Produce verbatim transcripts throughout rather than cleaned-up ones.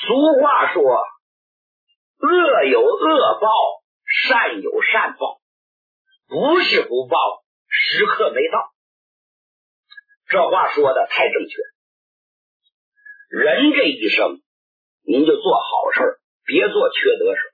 俗话说，恶有恶报，善有善报，不是不报，时刻没到。这话说的太正确。人这一生，您就做好事，别做缺德事。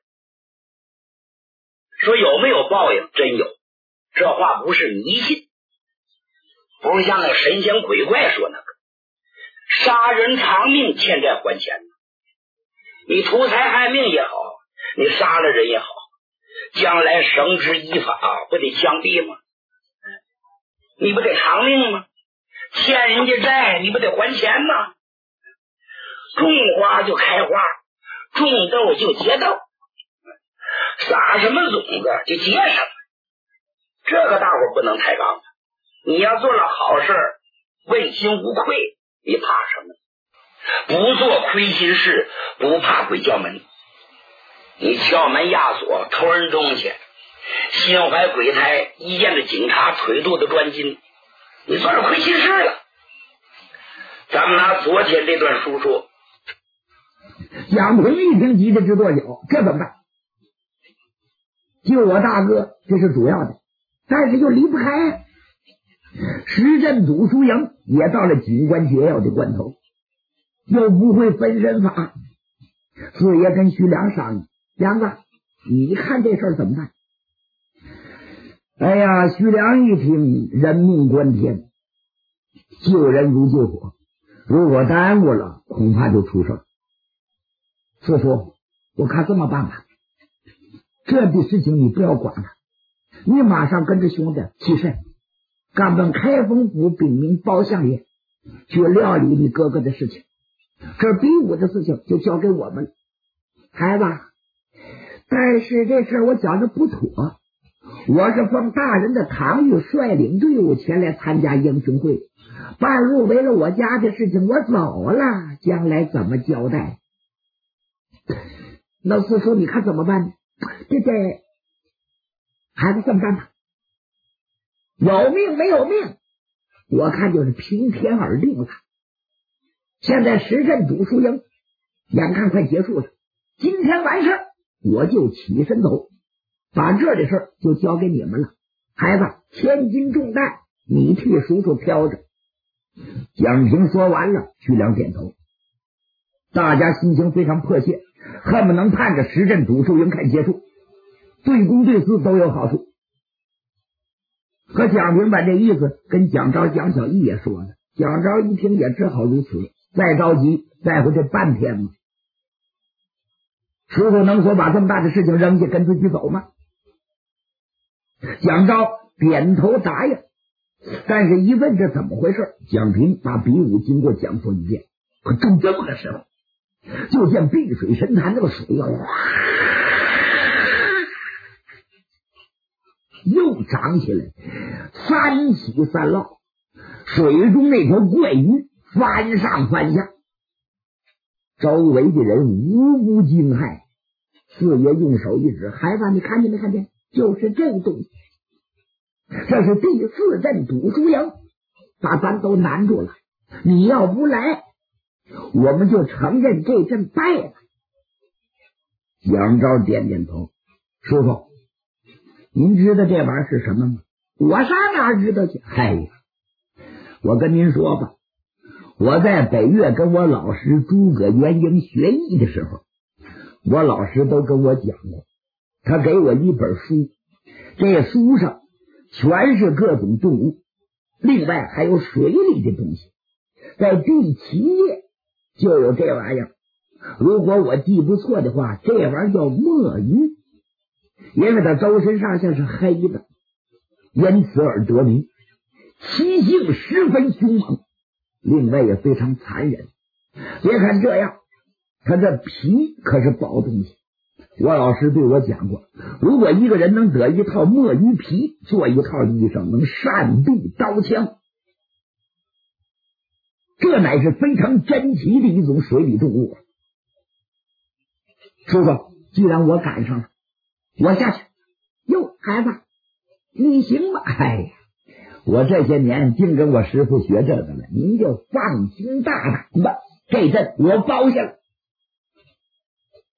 说有没有报应？真有。这话不是迷信，不是像那神仙鬼怪说那个杀人偿命，欠债还钱。你图财害命也好，你杀了人也好，将来绳之以法，不得枪毙吗？你不得偿命吗？欠人家债，你不得还钱吗？种花就开花，种豆就结豆，撒什么种子就结什么。这个大伙不能抬杠。你要做了好事，问心无愧，你怕什么？不做亏心事，不怕鬼叫门。你敲门压锁，偷人东西，心怀鬼胎，一见着警察腿肚子钻筋，你算是亏心事了。咱们拿昨天这段书说， 蒋平一听急得直跺脚，这怎么办？救我大哥，这是主要的，但是又离不开。石镇赌输赢也到了紧关节要的关头，又不会分身法。四爷跟徐良商议，梁子，你看这事儿怎么办？哎呀，徐良一听，人命关天，救人如救火，如果耽误了，恐怕就出事儿。四叔，我看这么办吧，这的事情你不要管了，你马上跟着兄弟起身，赶奔开封府禀明包相爷，去料理你哥哥的事情。这比武的事情就交给我们了，孩子。但是这事我觉着不妥，我是奉大人的堂谕，率领队伍前来参加英雄会，半路为了我家的事情我走了，将来怎么交代？老四叔，你看怎么办呢？这这孩子这么办吧，有命没有命，我看就是平天而定了。现在石镇赌输赢眼看快结束了，今天完事我就起身走，把这的事就交给你们了。孩子，千斤重担你替叔叔挑着。蒋平说完了，徐良点头。大家心情非常迫切，恨不能盼着石镇赌输赢看结束，对公对私都有好处。可蒋平把这意思跟蒋昭、蒋小义也说了，蒋昭一听也只好如此，再着急在乎这半天吗？叔叔能说把这么大的事情扔下跟自己走吗？蒋昭点头答应，但是一问这怎么回事，蒋平把比武经过讲述一遍。可正这么个时候，就见碧水神潭这个水啊，又涨起来，三起三落，水中那条怪鱼翻上翻下，周围的人无不惊骇。四爷用手一指，孩子，你看见没看见？就是这个东西，这是第四阵赌输赢，把咱都难住了。你要不来，我们就承认这阵败了。杨昭点点头，叔叔，您知道这玩意儿是什么吗？我上哪知道去？哎呀，我跟您说吧，我在北岳跟我老师诸葛元英学艺的时候，我老师都跟我讲过，他给我一本书，这书上全是各种动物，另外还有水里的东西，在第七页就有这玩意儿。如果我记不错的话，这玩意儿叫墨鱼，因为它周身上下是黑的，因此而得名，其性十分凶猛，另外也非常残忍。别看这样，他这皮可是宝东西。我老师对我讲过，如果一个人能得一套墨鱼皮做一套衣裳，能善避刀枪，这乃是非常珍奇的一种水里动物。叔叔，既然我赶上了，我下去。哟，孩子，你行吗？哎呀，我这些年净跟我师傅学这个了，您就放心大胆吧，这阵我包下了。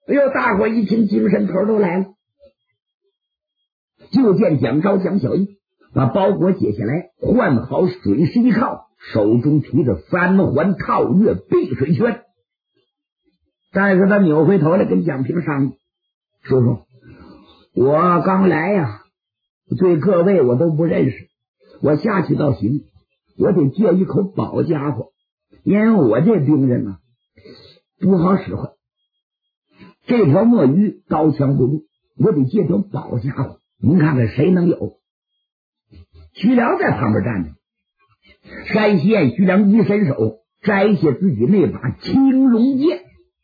哎呦，大伙一听，精神头都来了。就见蒋昭、蒋小义把包裹解下来，换好水势一靠，手中提着三环套月碧水圈。但是他扭回头来跟蒋平商议：“叔叔，我刚来呀，对各位我都不认识，我下去倒行，我得借一口宝家伙，因为我这兵刃呢不好使唤。这条墨鱼刀枪不入，我得借条宝家伙。您看看谁能有？”徐良在旁边站着，山西县徐良一伸手摘下自己那把青龙剑。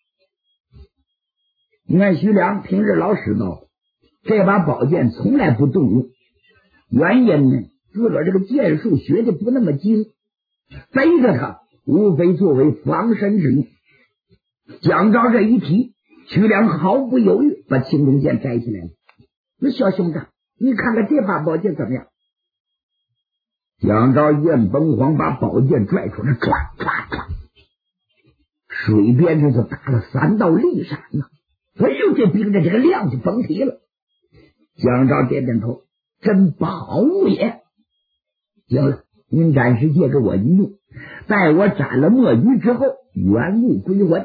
你看徐良平日老使刀，这把宝剑从来不动用，原因呢，自个儿这个剑术学的不那么精，背着它无非作为防身之用。蒋昭这一提，徐良毫不犹豫把青龙剑摘起来了。那小兄弟，你看看这把宝剑怎么样？蒋昭一摁崩簧，把宝剑拽出来，唰唰唰，水边上就打了三道利闪呢。哎呦，这兵刃这个亮就甭提了。蒋昭点点头，真宝物也。行了，您暂时借给我一用，待我斩了墨鱼之后，原物归还。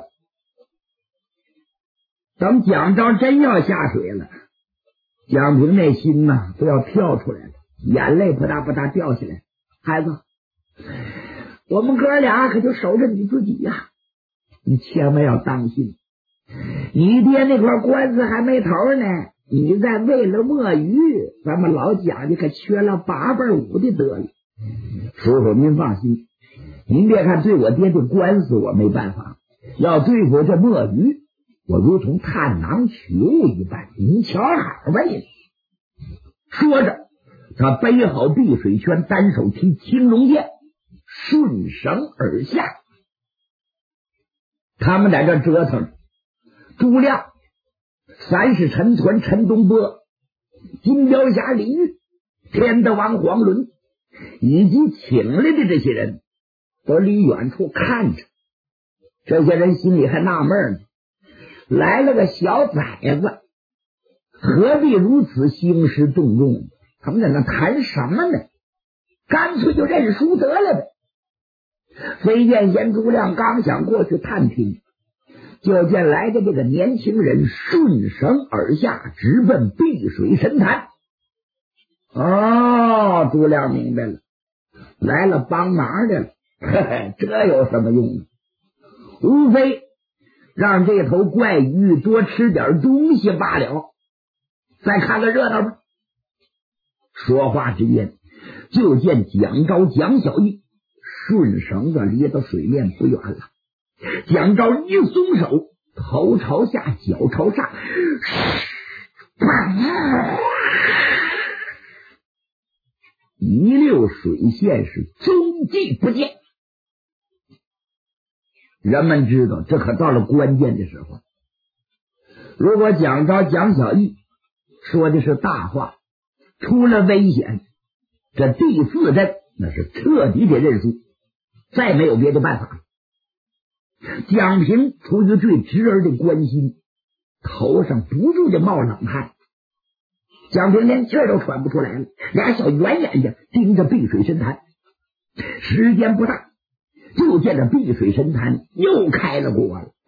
等蒋昭真要下水了，蒋平那心呐都要跳出来了，眼泪不大不大掉下来。孩子，我们哥俩可就守着你自己呀、啊，你千万要当心。你爹那块官司还没头呢，你再为了墨鱼，咱们老蒋家可缺了八辈五的得了。叔叔您放心，您别看对我爹的官司我没办法，要对付这墨鱼，我如同探囊取物一般，您瞧好吧也。说着，他背好碧水圈，单手提青龙剑，顺绳而下。他们在这折腾，朱亮、三世陈抟陈东波、金雕侠李煜、天德王黄伦以及请来的这些人都离远处看着。这些人心里还纳闷呢，来了个小崽子，何必如此兴师动众？他们在那谈什么呢？干脆就认输得了呗。飞剑贤朱亮刚想过去探听，就见来的这个年轻人顺绳而下，直奔碧水神潭。哦，朱亮明白了，来了帮忙的了。嘿嘿，这有什么用呢？无非让这头怪鱼多吃点东西罢了，再看个热闹吧。说话之间，就见蒋昭、蒋小义顺绳子离到水面不远了。蒋昭一松手，头朝下，脚朝上，一溜水线是踪迹不见。人们知道，这可到了关键的时候。如果蒋昭、蒋小义说的是大话，出了危险，这第四阵那是彻底得认输，再没有别的办法。蒋平出于对侄儿的关心，头上不住的冒冷汗。蒋平连气儿都喘不出来了，俩小圆眼睛盯着碧水神潭。时间不大，就见着碧水神潭又开了锅了，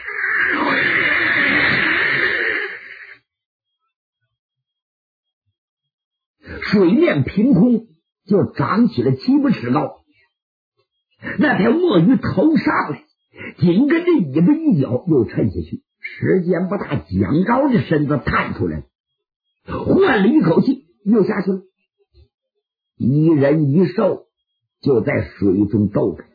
水面凭空就长起了七八尺高。那条墨鱼头上来，紧跟着尾巴一脚又沉下去。时间不大，蒋昭的身子探出来了，换了一口气又下去了。一人一兽就在水中斗着，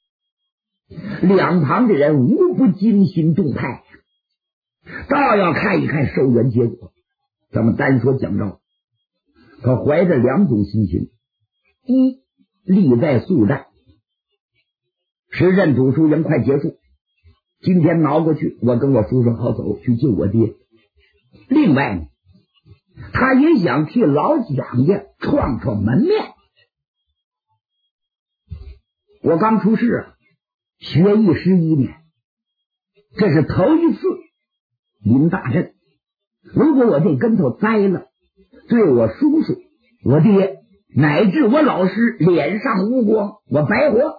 两旁的人无不惊心动魄，倒要看一看收圆结果。咱们单说蒋昭，他怀着两种心情：一，力在速战，时阵读书营快结束，今天挠过去，我跟我叔叔好走去救我爹。另外呢，他也想替老蒋家创创门面。我刚出世啊，学艺十一年，这是头一次临大阵，如果我这跟头栽了，对我叔叔、我爹乃至我老师脸上无光，我白活。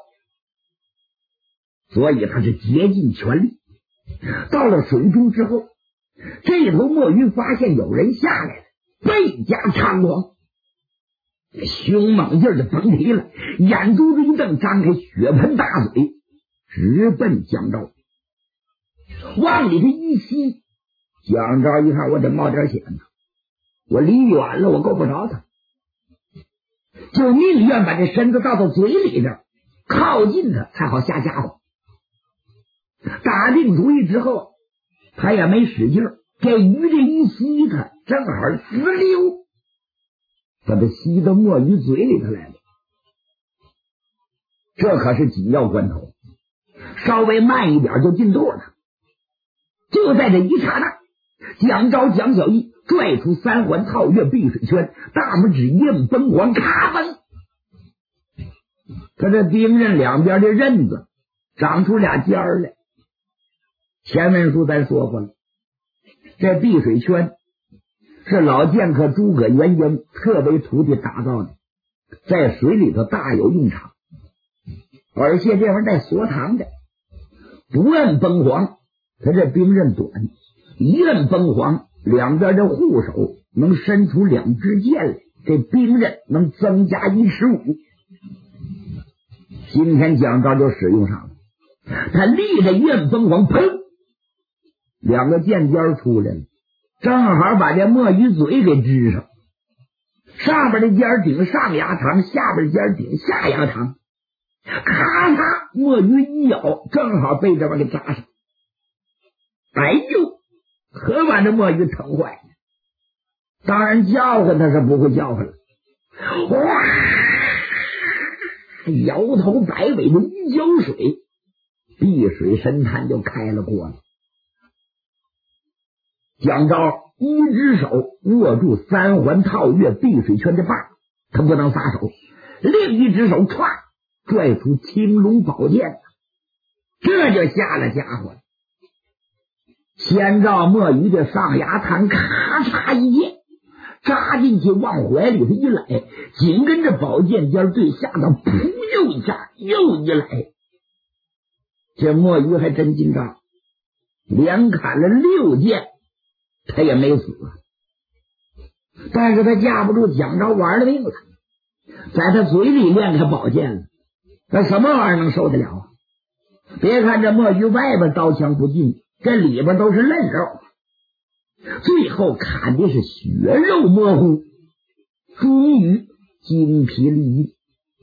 所以他是竭尽全力。到了水中之后，这头墨鱼发现有人下来了，倍加猖狂，凶猛劲儿就甭提了，眼珠子一瞪，张开血盆大嘴，直奔蒋昭。往里头一吸，蒋昭一看，我得冒点险呢，我离远了，我够不着他，就宁愿把这身子倒到嘴里边，靠近他才好下家伙。打定主意之后，他也没使劲儿，这鱼这一吸他，正好滋溜，把他吸到墨鱼嘴里头来了。这可是紧要关头，稍微慢一点就进肚了。就在这一刹那，蒋昭、蒋小义拽出三环套月避水圈，大拇指一摁崩环，咔嘣！他这兵刃两边的刃子长出俩尖儿来。前文书咱说过了，这避水圈是老剑客诸葛元英特为徒弟打造的，在水里头大有用场。而且这玩意儿带锁膛的，不摁崩黄，他这兵刃短，一摁崩黄，两边的护手能伸出两支箭来，这兵刃能增加一尺五。今天蒋昭就使用上了，他立着一摁崩黄，砰，两个箭尖出来了，正好把这墨鱼嘴给支上，上边的尖顶上牙膛，下边的尖顶下牙膛，咔嚓，墨鱼一咬，正好被这玩意给扎上。哎呦，可把这墨鱼疼坏了。当然叫唤他是不会叫唤了，哇，摇头摆尾的一浇水，避水神坛就开了锅了。蒋昭一只手握住三环套月避水圈的把，他不能撒手，另一只手歘拽出青龙宝剑，这就下了家伙了。先照墨鱼的上牙膛咔嚓一剑，扎进去往怀里头一来，紧跟着宝剑尖对下头噗又一下又一来，这墨鱼还真紧张，连砍了六剑他也没死，但是他架不住蒋昭玩了命了，在他嘴里练开宝剑了，那什么玩意儿能受得了啊？别看这墨鱼外边刀枪不进，这里边都是嫩肉，最后砍的是血肉模糊，终于精疲力尽。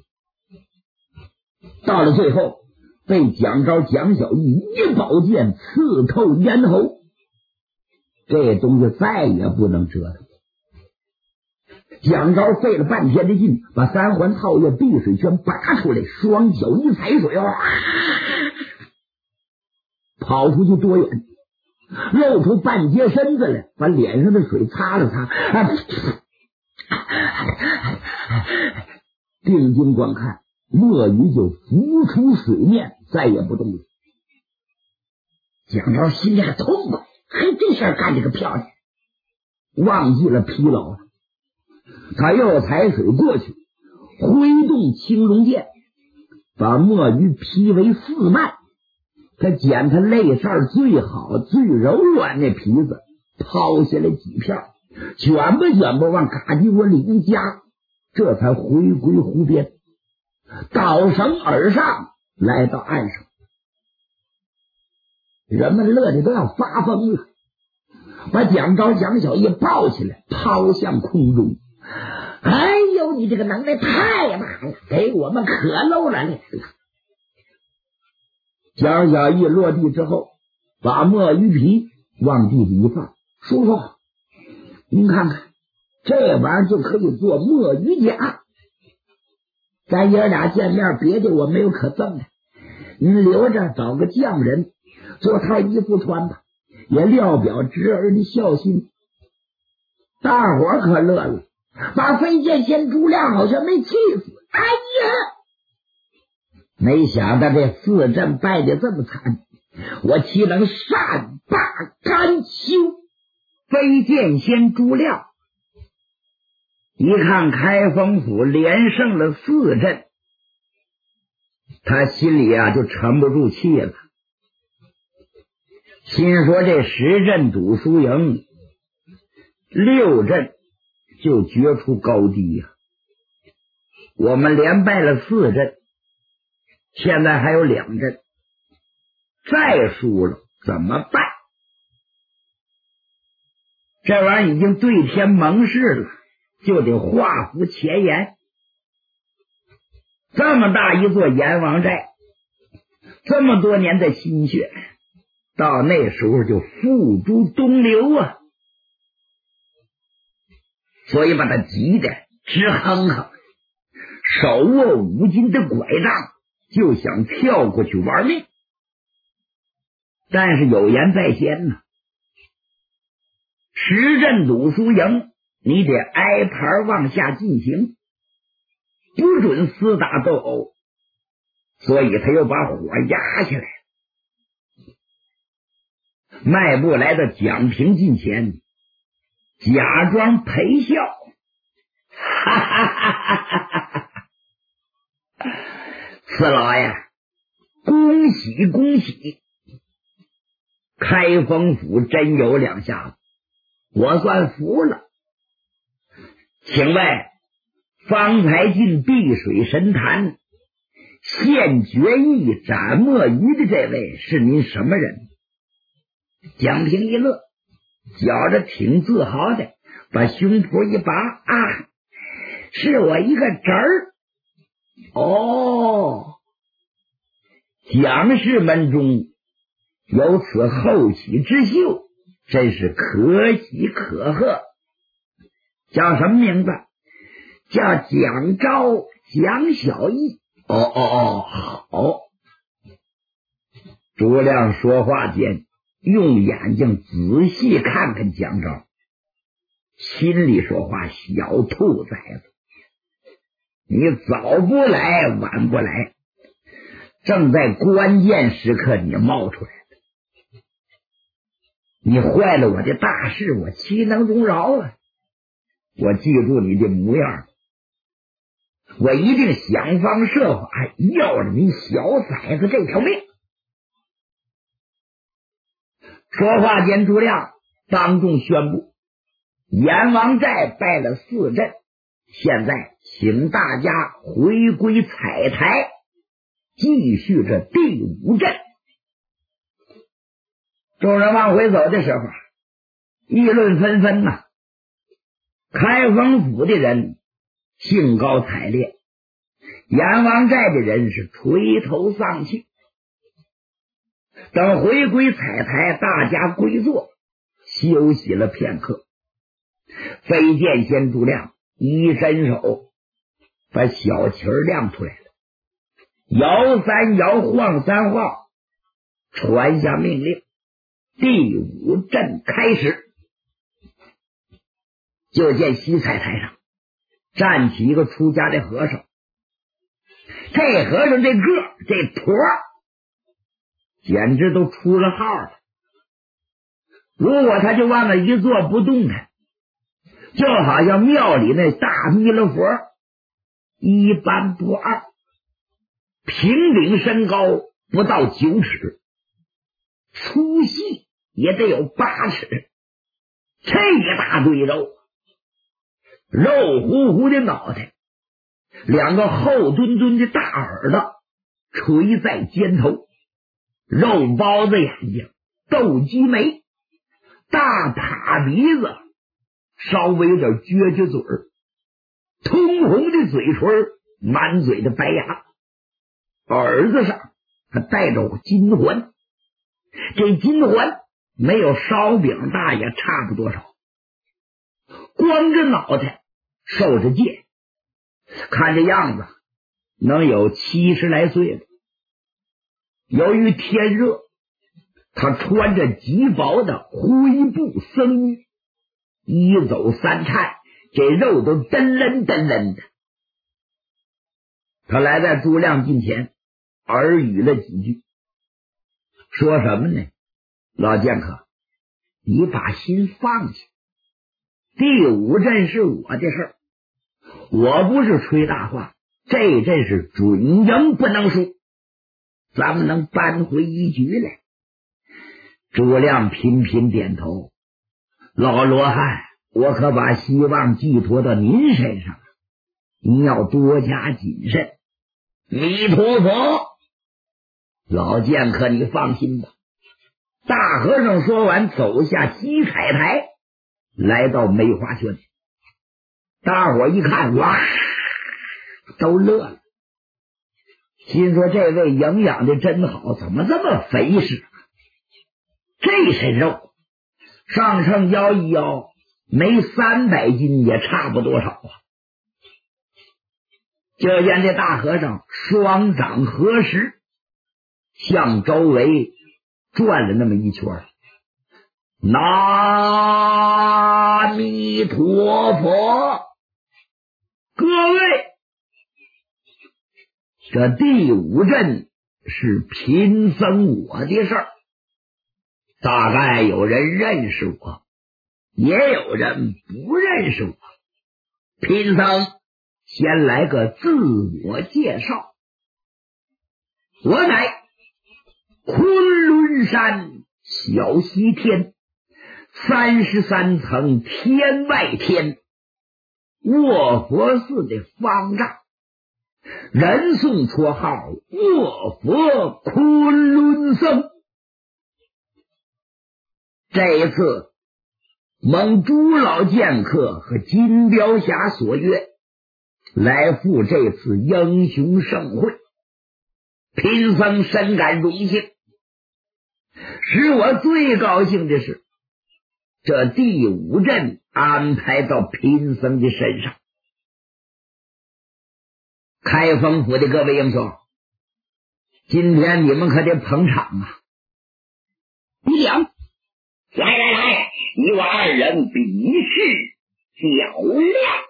到了最后，被蒋昭、蒋小义一宝剑刺透咽喉，这东西再也不能折腾。蒋昭费了半天的劲，把三环套月避水圈拔出来，双脚一踩水，哇，跑出去多远，露出半截身子来，把脸上的水擦了擦，定睛观看，墨鱼就浮出水面，再也不动了。蒋昭心里还痛快，嘿，这事儿干得个漂亮，忘记了疲劳了。他又踩水过去，挥动青龙剑，把墨鱼劈为四瓣。他捡他肋扇最好最柔软那皮子，抛下来几片，卷吧卷吧往嘎叽窝里一夹，这才回归湖边，倒绳而上，来到岸上。人们乐得都要发疯了，把蒋昭、蒋小义抱起来，抛向空中。哎呦，你这个能耐太大了，给我们可露了脸了。蒋小义落地之后，把墨鱼皮往地里一放，叔叔，您看看，这玩意儿就可以做墨鱼甲。咱爷俩见面，别的我没有可赠的，您留着找个匠人做套衣服穿吧，也料表侄儿的孝心。大伙儿可乐了，把飞剑仙朱亮好像没气死。哎呀，没想到这四阵败得这么惨，我岂能善罢甘休。飞剑仙朱亮一看开封府连胜了四阵，他心里啊就沉不住气了，心说这十阵赌输赢，六阵就决出高低呀、啊。我们连败了四阵，现在还有两阵，再输了怎么办？这玩意儿已经对天盟誓了，就得画符前言。这么大一座阎王寨，这么多年的心血，到那时候就付诸东流啊！所以把他急得直哼哼，手握五斤的拐杖，就想跳过去玩命。但是有言在先呢，十阵赌输赢，你得挨盘往下进行，不准厮打斗殴。所以他又把火压下来，迈步来到蒋平近前，假装陪笑，哈哈哈哈哈哈！四老爷，恭喜恭喜！开封府真有两下子，我算服了。请问方才进碧水神坛现决意斩墨鱼的这位是您什么人？蒋平一乐，觉着挺自豪的，把胸脯一拔，啊，是我一个侄儿。哦，蒋氏门中有此后起之秀，真是可喜可贺。叫什么名字？叫蒋昭、蒋小义。哦哦哦，好。朱亮说话间，用眼睛仔细看看蒋昭，心里说话：小兔崽子，你早不来晚不来，正在关键时刻你冒出来的，你坏了我的大事，我岂能容饶啊？我记住你的模样，我一定想方设法要了你小崽子这条命。说话间，朱亮当众宣布，阎王寨败了四阵，现在请大家回归彩台，继续这第五阵。众人往回走的时候，议论纷纷呐、啊。开封府的人兴高采烈，阎王寨的人是垂头丧气。等回归彩台，大家归坐，休息了片刻。飞剑仙朱亮一伸手，把小旗儿亮出来了，摇三摇，晃三晃，传下命令：第五阵开始。就见西彩台上站起一个出家的和尚，这和尚这个这坨简直都出了号了。如果他就往那一坐不动弹，就好像庙里那大弥勒佛一般不二，平顶身高不到九尺，粗细也得有八尺，这个大堆肉，肉乎乎的脑袋，两个厚墩墩的大耳朵垂在肩头，肉包子眼睛，斗鸡眉，大耙鼻子，稍微有点撅撅嘴儿，通红的嘴唇，满嘴的白牙，耳子上还戴着金环，这金环没有烧饼大也差不多少，光着脑袋，受着戒，看这样子能有七十来岁了。由于天热，他穿着极薄的灰布僧衣，一走三颤，这肉都噔楞噔楞的。他来在朱亮近前，耳语了几句，说什么呢？老剑客， 你把心放下，第五阵是我的事儿，我不是吹大话，这阵是准赢不能输，咱们能扳回一局来。诸葛亮频频点头，老罗汉，我可把希望寄托到您身上了，您要多加谨慎。弥陀佛，老剑客你放心吧。大和尚说完，走下七彩台，来到梅花圈。大伙一看，哇，都乐了，心说这位营养的真好，怎么这么肥实？这身肉上秤摇一摇，没三百斤也差不多少啊。就见这大和尚双掌合十，向周围转了那么一圈，南弥陀佛。各位，这第五阵是贫僧我的事儿，大概有人认识我，也有人不认识我。贫僧先来个自我介绍，我乃昆仑山小西天三十三层天外天卧佛寺的方丈，人送绰号卧佛昆仑僧。这一次蒙朱老剑客和金雕侠所约，来赴这次英雄盛会，贫僧深感荣幸。使我最高兴的是，这第五阵安排到贫僧的身上。开封府的各位英雄，今天你们可得捧场啊！ 娘，来来来，你我二人比试较量。